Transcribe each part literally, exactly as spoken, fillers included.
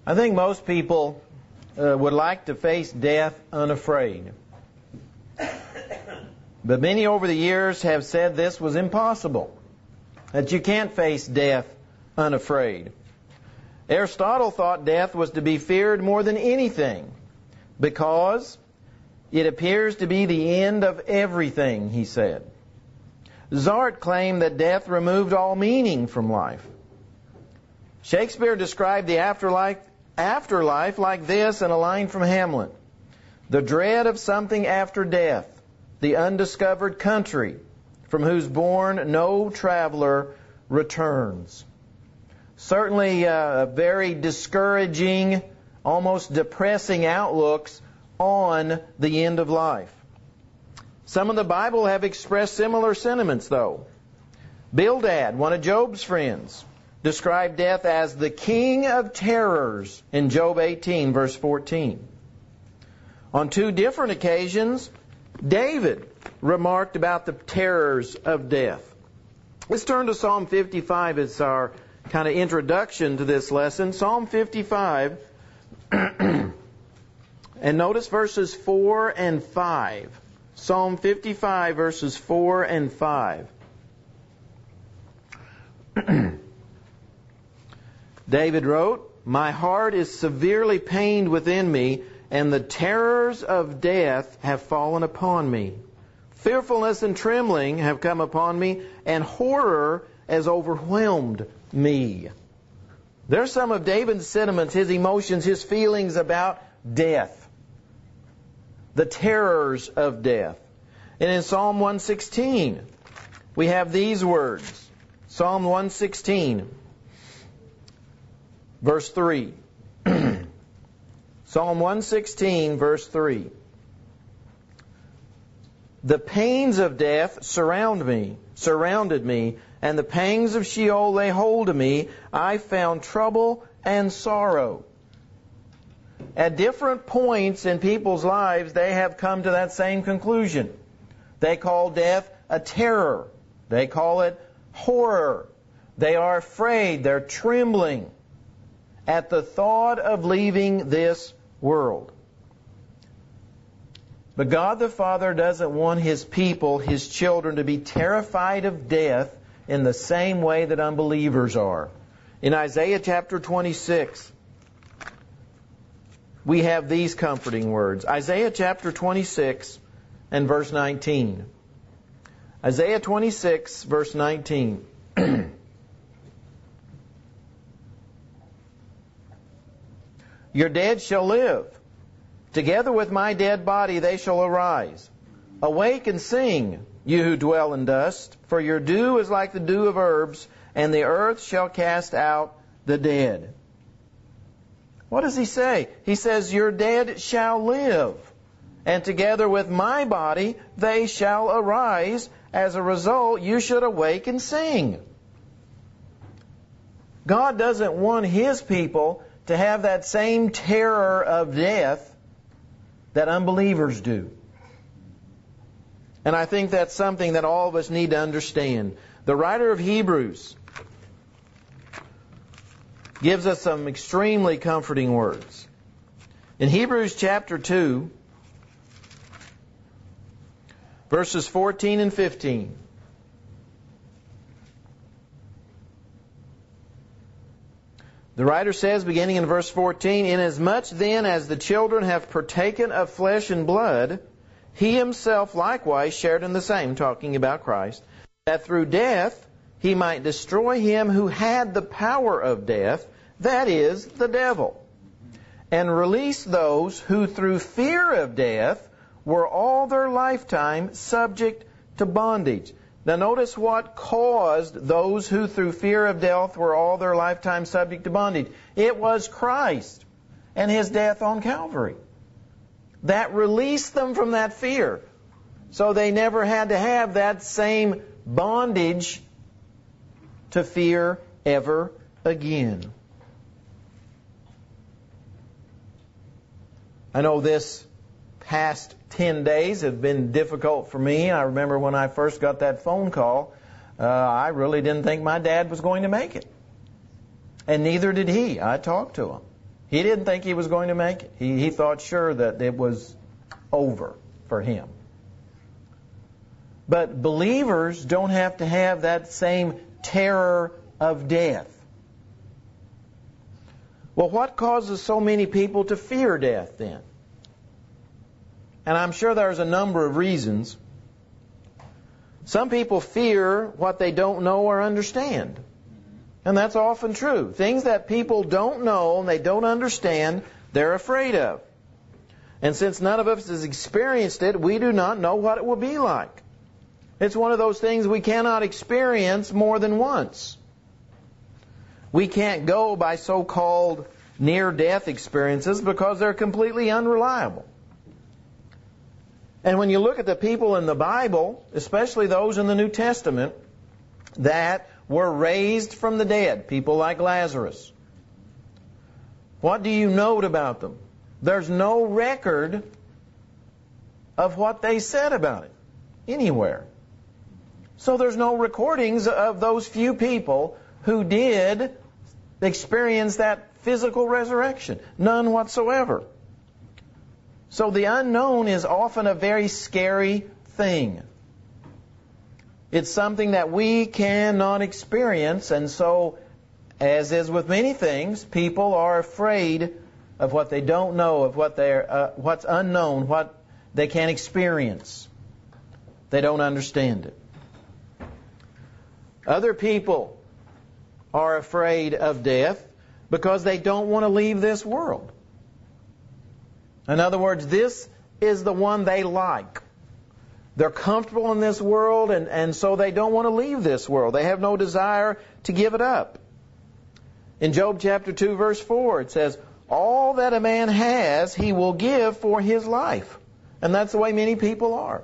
I think most people uh, would like to face death unafraid. But many over the years have said this was impossible, that you can't face death unafraid. Aristotle thought death was to be feared more than anything because it appears to be the end of everything, he said. Zart claimed that death removed all meaning from life. Shakespeare described the afterlife, afterlife like this in a line from Hamlet. The dread of something after death, the undiscovered country from whose bourne no traveler returns. Certainly uh, very discouraging, almost depressing outlooks on the end of life. Some of the Bible have expressed similar sentiments, though. Bildad, one of Job's friends, described death as the king of terrors in Job eighteen, verse fourteen. On two different occasions, David remarked about the terrors of death. Let's turn to Psalm fifty-five as our kind of introduction to this lesson. Psalm fifty-five, and notice verses four and five. Psalm fifty-five, verses four and five. David wrote, "My heart is severely pained within me, and the terrors of death have fallen upon me. Fearfulness and trembling have come upon me, and horror has overwhelmed me." There's some of David's sentiments, his emotions, his feelings about death. The terrors of death. And in Psalm one sixteen, we have these words. Psalm one sixteen, verse three. Psalm one sixteen, verse three. The pains of death surround me, surrounded me, and the pangs of Sheol lay hold of me. I found trouble and sorrow. At different points in people's lives, they have come to that same conclusion. They call death a terror. They call it horror. They are afraid. They're trembling at the thought of leaving this world. But God the Father doesn't want His people, His children, to be terrified of death in the same way that unbelievers are. In Isaiah chapter twenty-six, we have these comforting words. Isaiah chapter twenty-six and verse nineteen. Isaiah twenty-six, verse nineteen. Your dead shall live. Together with my dead body they shall arise. Awake and sing, you who dwell in dust, for your dew is like the dew of herbs, and the earth shall cast out the dead. What does he say? He says, your dead shall live, and together with my body they shall arise. As a result, you should awake and sing. God doesn't want His people to have that same terror of death that unbelievers do. And I think that's something that all of us need to understand. The writer of Hebrews gives us some extremely comforting words. In Hebrews chapter two, verses fourteen and fifteen. The writer says, beginning in verse fourteen, "Inasmuch then as the children have partaken of flesh and blood, He Himself likewise shared in the same," talking about Christ, "that through death He might destroy him who had the power of death, that is, the devil, and release those who through fear of death were all their lifetime subject to bondage." Now notice what caused those who through fear of death were all their lifetime subject to bondage. It was Christ and His death on Calvary. That released them from that fear. So they never had to have that same bondage to fear ever again. I know this past ten days have been difficult for me. I remember when I first got that phone call, uh, I really didn't think my dad was going to make it. And neither did he. I talked to him. He didn't think he was going to make it. He, he thought sure that it was over for him. But believers don't have to have that same terror of death. Well, what causes so many people to fear death then? And I'm sure there's a number of reasons. Some people fear what they don't know or understand. And that's often true. Things that people don't know and they don't understand, they're afraid of. And since none of us has experienced it, we do not know what it will be like. It's one of those things we cannot experience more than once. We can't go by so-called near-death experiences because they're completely unreliable. And when you look at the people in the Bible, especially those in the New Testament, that were raised from the dead, people like Lazarus, what do you note about them? There's no record of what they said about it anywhere. So there's no recordings of those few people who did experience that physical resurrection. None whatsoever. So the unknown is often a very scary thing. It's something that we cannot experience, and so, as is with many things, people are afraid of what they don't know, of what they're, uh, what's unknown, what they can't experience. They don't understand it. Other people are afraid of death because they don't want to leave this world. In other words, this is the one they like. They're comfortable in this world, and, and so they don't want to leave this world. They have no desire to give it up. In Job chapter two, verse four, it says, all that a man has, he will give for his life. And that's the way many people are.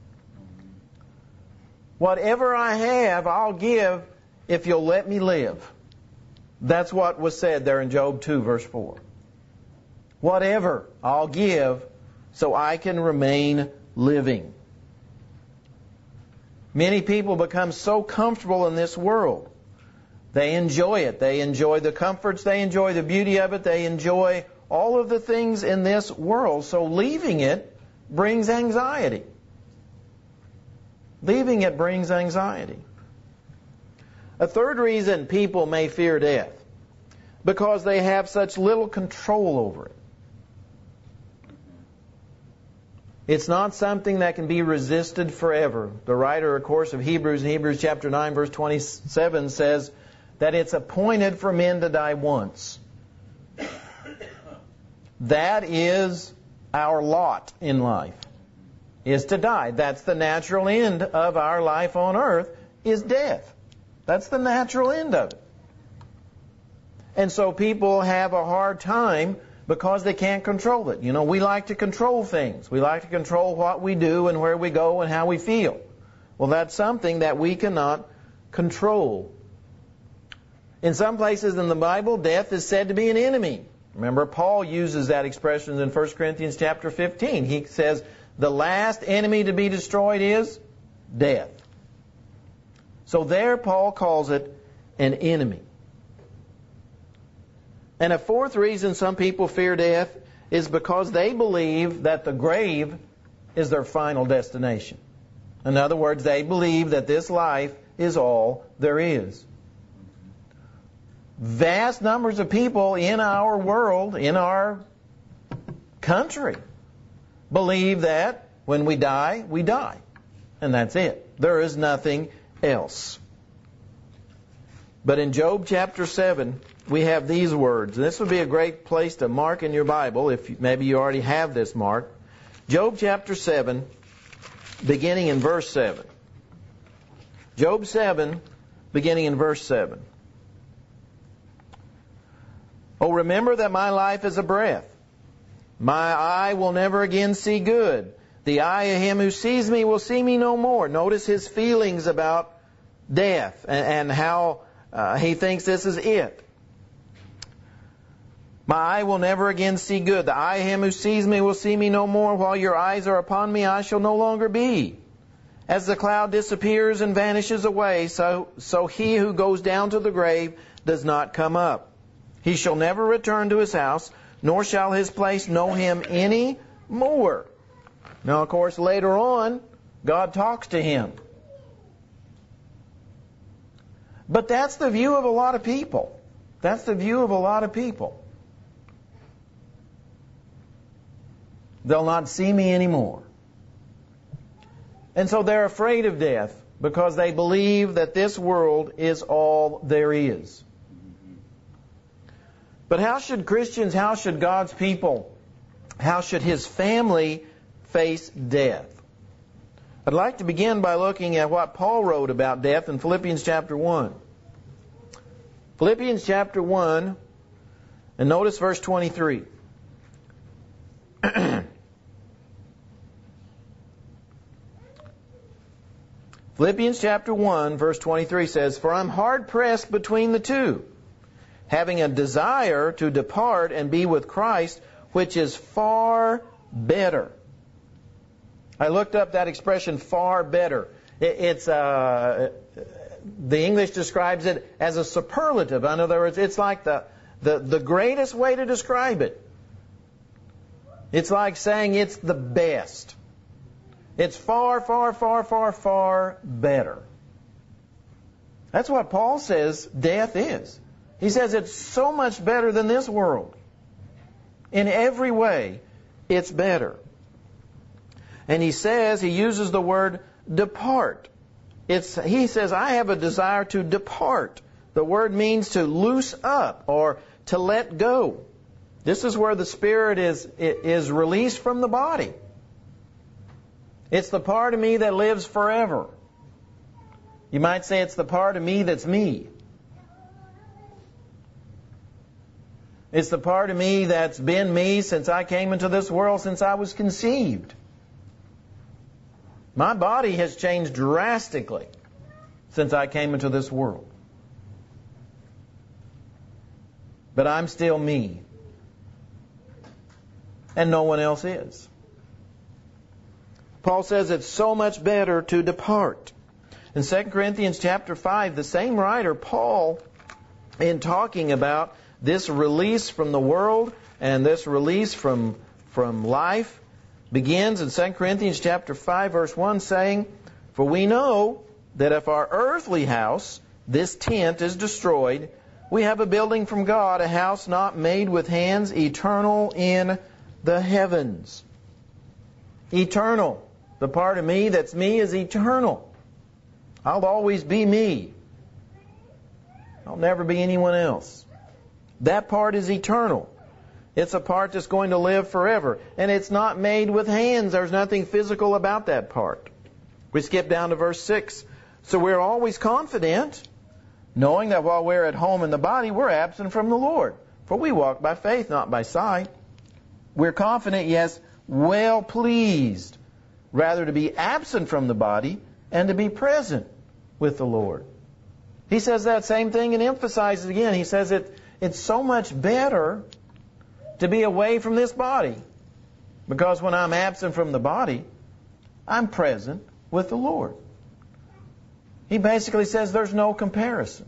Whatever I have, I'll give if you'll let me live. That's what was said there in Job two, verse four. Whatever I'll give so I can remain living. Many people become so comfortable in this world. They enjoy it. They enjoy the comforts. They enjoy the beauty of it. They enjoy all of the things in this world. So leaving it brings anxiety. Leaving it brings anxiety. A third reason people may fear death, because they have such little control over it. It's not something that can be resisted forever. The writer, of course, of Hebrews, in Hebrews chapter nine, verse twenty-seven, says that it's appointed for men to die once. That is our lot in life, is to die. That's the natural end of our life on earth, is death. That's the natural end of it. And so people have a hard time because they can't control it. You know, we like to control things. We like to control what we do and where we go and how we feel. Well, that's something that we cannot control. In some places in the Bible, death is said to be an enemy. Remember, Paul uses that expression in First Corinthians chapter fifteen. He says, the last enemy to be destroyed is death. So there Paul calls it an enemy. And a fourth reason some people fear death is because they believe that the grave is their final destination. In other words, they believe that this life is all there is. Vast numbers of people in our world, in our country, believe that when we die, we die. And that's it. There is nothing else. But in Job chapter seven, we have these words. And this would be a great place to mark in your Bible, if maybe you already have this marked. Job chapter seven, beginning in verse seven. Job seven, beginning in verse seven. Oh, remember that my life is a breath. My eye will never again see good. The eye of him who sees me will see me no more. Notice his feelings about death and, and how uh, he thinks this is it. My eye will never again see good. The eye of him who sees me will see me no more. While your eyes are upon me, I shall no longer be. As the cloud disappears and vanishes away, so, so he who goes down to the grave does not come up. He shall never return to his house, nor shall his place know him any more. Now, of course, later on, God talks to him. But that's the view of a lot of people. That's the view of a lot of people. They'll not see me anymore. And so they're afraid of death because they believe that this world is all there is. But how should Christians, how should God's people, how should His family face death? I'd like to begin by looking at what Paul wrote about death in Philippians chapter one. Philippians chapter one, and notice verse twenty-three. Philippians chapter one, verse twenty-three says, "For I'm hard pressed between the two, having a desire to depart and be with Christ, which is far better." I looked up that expression, far better. It's uh, the English describes it as a superlative. In other words, it's like the, the, the greatest way to describe it. It's like saying it's the best. It's far, far, far, far, far better. That's what Paul says death is. He says it's so much better than this world. In every way, it's better. And he says, he uses the word depart. It's, he says, I have a desire to depart. The word means to loose up or to let go. This is where the spirit is, is released from the body. It's the part of me that lives forever. You might say it's the part of me that's me. It's the part of me that's been me since I came into this world, since I was conceived. My body has changed drastically since I came into this world. But I'm still me. And no one else is. Paul says it's so much better to depart. In Second Corinthians chapter five, the same writer, Paul, in talking about this release from the world and this release from, from life, begins in Second Corinthians chapter five, verse one, saying, "For we know that if our earthly house, this tent, is destroyed, we have a building from God, a house not made with hands, eternal in the heavens." Eternal. The part of me that's me is eternal. I'll always be me. I'll never be anyone else. That part is eternal. It's a part that's going to live forever. And it's not made with hands. There's nothing physical about that part. We skip down to verse six. "So we're always confident, knowing that while we're at home in the body, we're absent from the Lord. For we walk by faith, not by sight. We're confident, yes, well pleased, rather to be absent from the body and to be present with the Lord." He says that same thing and emphasizes it again. He says it, it's so much better to be away from this body. Because when I'm absent from the body, I'm present with the Lord. He basically says there's no comparison.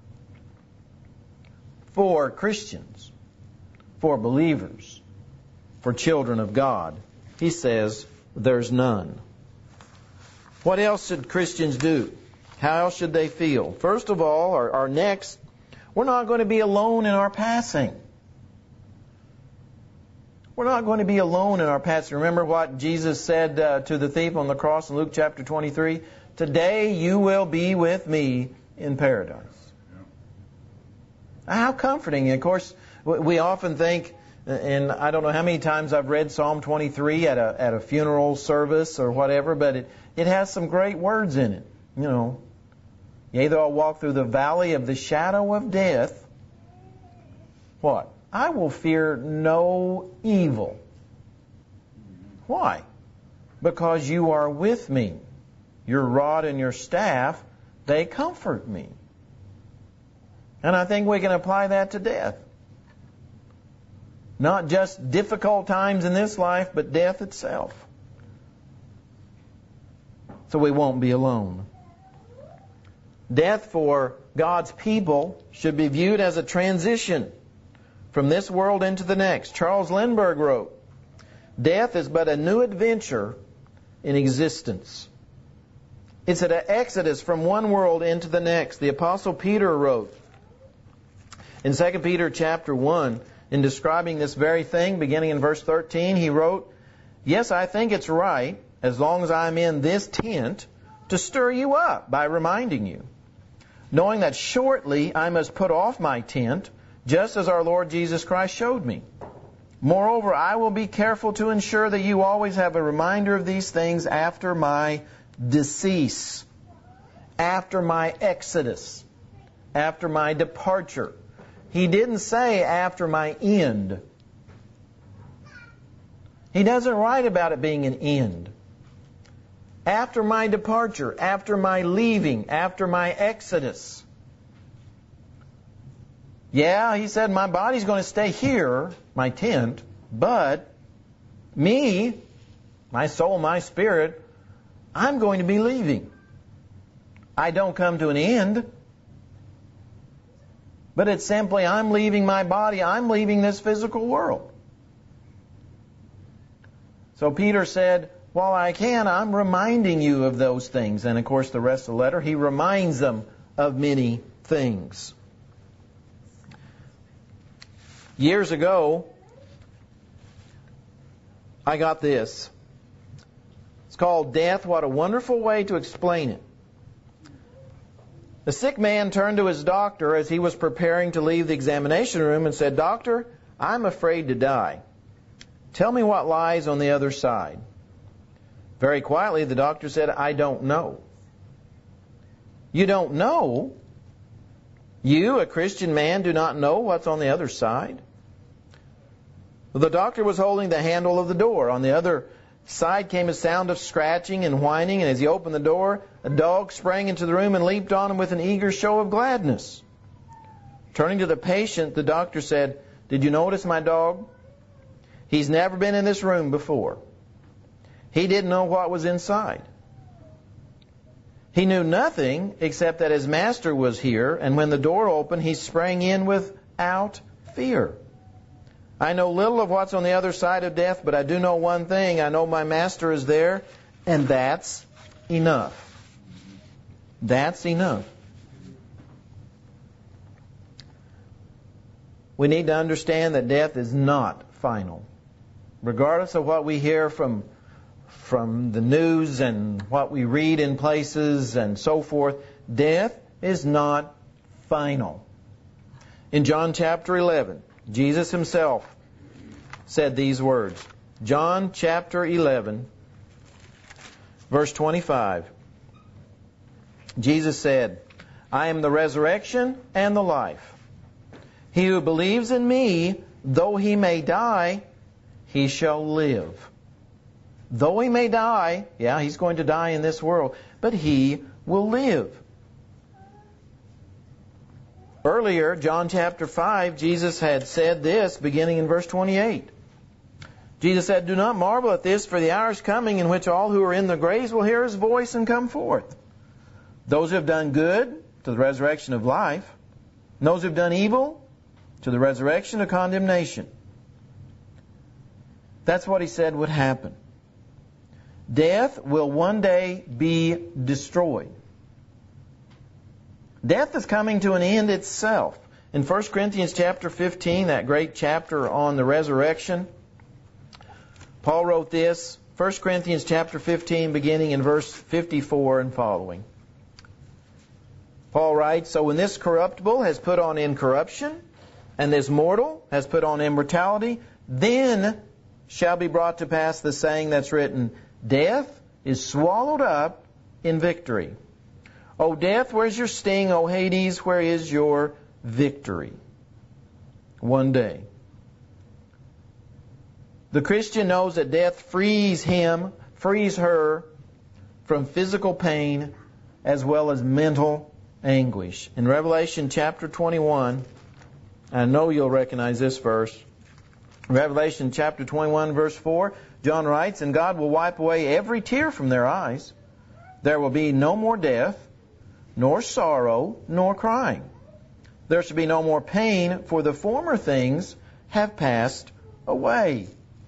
For Christians, for believers, for children of God, he says there's none. What else should Christians do? How else should they feel? First of all, or, or next, we're not going to be alone in our passing. We're not going to be alone in our passing. Remember what Jesus said uh, to the thief on the cross in Luke chapter twenty-three? "Today you will be with me in paradise." Yeah. How comforting. And of course, we often think, and I don't know how many times I've read Psalm twenty-three at a at a funeral service or whatever, but it, it has some great words in it. You know, "Yea, though I walk through the valley of the shadow of death," what? "I will fear no evil." Why? "Because you are with me. Your rod and your staff, they comfort me." And I think we can apply that to death. Not just difficult times in this life, but death itself. So we won't be alone. Death for God's people should be viewed as a transition. from this world into the next. Charles Lindbergh wrote, "Death is but a new adventure in existence." It's an exodus from one world into the next. The Apostle Peter wrote in Second Peter chapter one, in describing this very thing, beginning in verse thirteen, he wrote, "Yes, I think it's right, as long as I'm in this tent, to stir you up by reminding you, knowing that shortly I must put off my tent, just as our Lord Jesus Christ showed me. Moreover, I will be careful to ensure that you always have a reminder of these things after my decease, after my exodus, after my departure." He didn't say after my end. He doesn't write about it being an end. After my departure, after my leaving, after my exodus. Yeah, he said, my body's going to stay here, my tent, but me, my soul, my spirit, I'm going to be leaving. I don't come to an end. But it's simply, I'm leaving my body, I'm leaving this physical world. So Peter said, while I can, I'm reminding you of those things. And of course, the rest of the letter, he reminds them of many things. Years ago, I got this. It's called Death, What a Wonderful Way to Explain It. The sick man turned to his doctor as he was preparing to leave the examination room and said, "Doctor, I'm afraid to die. Tell me what lies on the other side." Very quietly, the doctor said, "I don't know." "You don't know? You, a Christian man, do not know what's on the other side?" Well, the doctor was holding the handle of the door. On the other side came a sound of scratching and whining, and as he opened the door, a dog sprang into the room and leaped on him with an eager show of gladness. Turning to the patient, the doctor said, "Did you notice my dog? He's never been in this room before. He didn't know what was inside. He knew nothing except that his master was here, and when the door opened, he sprang in without fear. I know little of what's on the other side of death, but I do know one thing. I know my master is there, and that's enough." That's enough. We need to understand that death is not final. Regardless of what we hear from, from the news and what we read in places and so forth, death is not final. In John chapter eleven, Jesus himself said these words. John chapter eleven, verse twenty-five. Jesus said, "I am the resurrection and the life. He who believes in me, though he may die, he shall live." Though he may die, yeah, he's going to die in this world, but he will live. Earlier, John chapter five, Jesus had said this, beginning in verse twenty-eight. Jesus said, "Do not marvel at this, for the hour is coming in which all who are in the graves will hear his voice and come forth. Those who have done good, to the resurrection of life. And those who have done evil, to the resurrection of condemnation." That's what he said would happen. Death will one day be destroyed. Death is coming to an end itself. In First Corinthians chapter fifteen, that great chapter on the resurrection, Paul wrote this, First Corinthians chapter fifteen, beginning in verse fifty-four and following. Paul writes, "So when this corruptible has put on incorruption, and this mortal has put on immortality, then shall be brought to pass the saying that's written, Death is swallowed up in victory. O death, where's your sting? O Hades, where is your victory?" One day. The Christian knows that death frees him, frees her from physical pain as well as mental anguish. In Revelation chapter twenty-one, I know you'll recognize this verse. Revelation chapter twenty-one, verse four, John writes, "And God will wipe away every tear from their eyes. There will be no more death, nor sorrow, nor crying. There shall be no more pain, for the former things have passed away.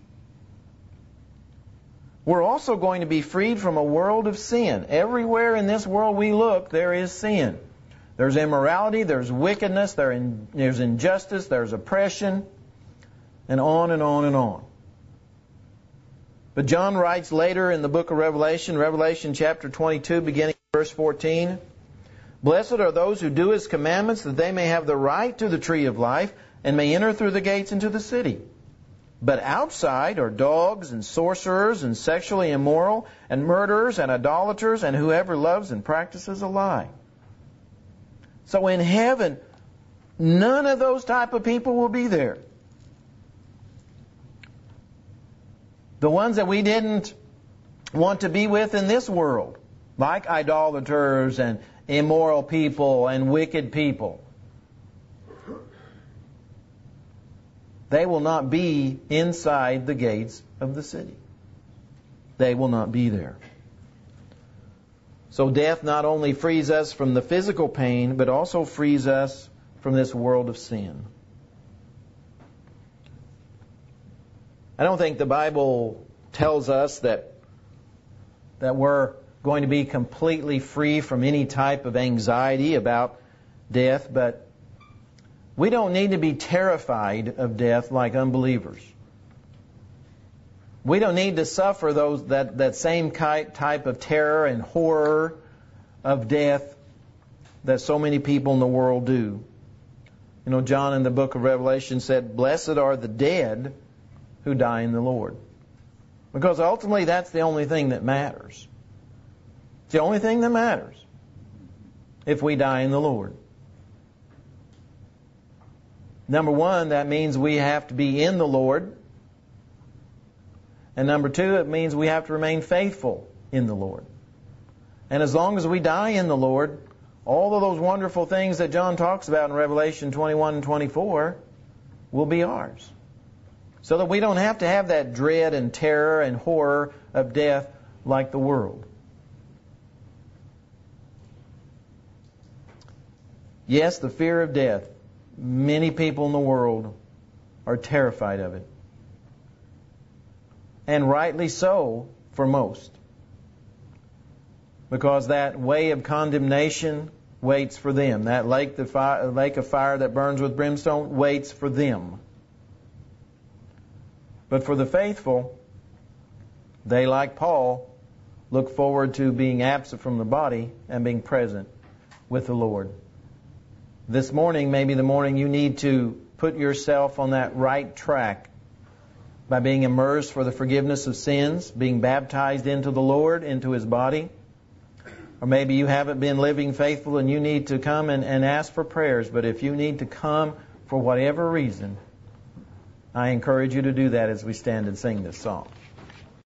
We're also going to be freed from a world of sin. Everywhere in this world we look, there is sin. There's immorality, there's wickedness, there's injustice, there's oppression, and on and on and on. But John writes later in the book of Revelation, Revelation chapter twenty-two, beginning verse fourteen, "Blessed are those who do His commandments, that they may have the right to the tree of life, and may enter through the gates into the city. But outside are dogs and sorcerers and sexually immoral and murderers and idolaters and whoever loves and practices a lie." So in heaven, none of those type of people will be there. The ones that we didn't want to be with in this world, like idolaters and immoral people and wicked people, they will not be inside the gates of the city. They will not be there. So death not only frees us from the physical pain, but also frees us from this world of sin. I don't think the Bible tells us that that we're going to be completely free from any type of anxiety about death, but we don't need to be terrified of death like unbelievers. We don't need to suffer those that, that same type of terror and horror of death that so many people in the world do. You know, John in the book of Revelation said, "Blessed are the dead who die in the Lord." Because ultimately that's the only thing that matters. It's the only thing that matters if we die in the Lord. Number one, that means we have to be in the Lord. And number two, it means we have to remain faithful in the Lord. And as long as we die in the Lord, all of those wonderful things that John talks about in Revelation twenty-one and twenty-four will be ours. So that we don't have to have that dread and terror and horror of death like the world. Yes, the fear of death. Many people in the world are terrified of it. And rightly so for most. Because that way of condemnation waits for them. That lake, the fire, lake of fire that burns with brimstone waits for them. But for the faithful, they, like Paul, look forward to being absent from the body and being present with the Lord. This morning may be the morning you need to put yourself on that right track by being immersed for the forgiveness of sins, being baptized into the Lord, into His body. Or maybe you haven't been living faithful and you need to come and, and ask for prayers. But if you need to come for whatever reason, I encourage you to do that as we stand and sing this song.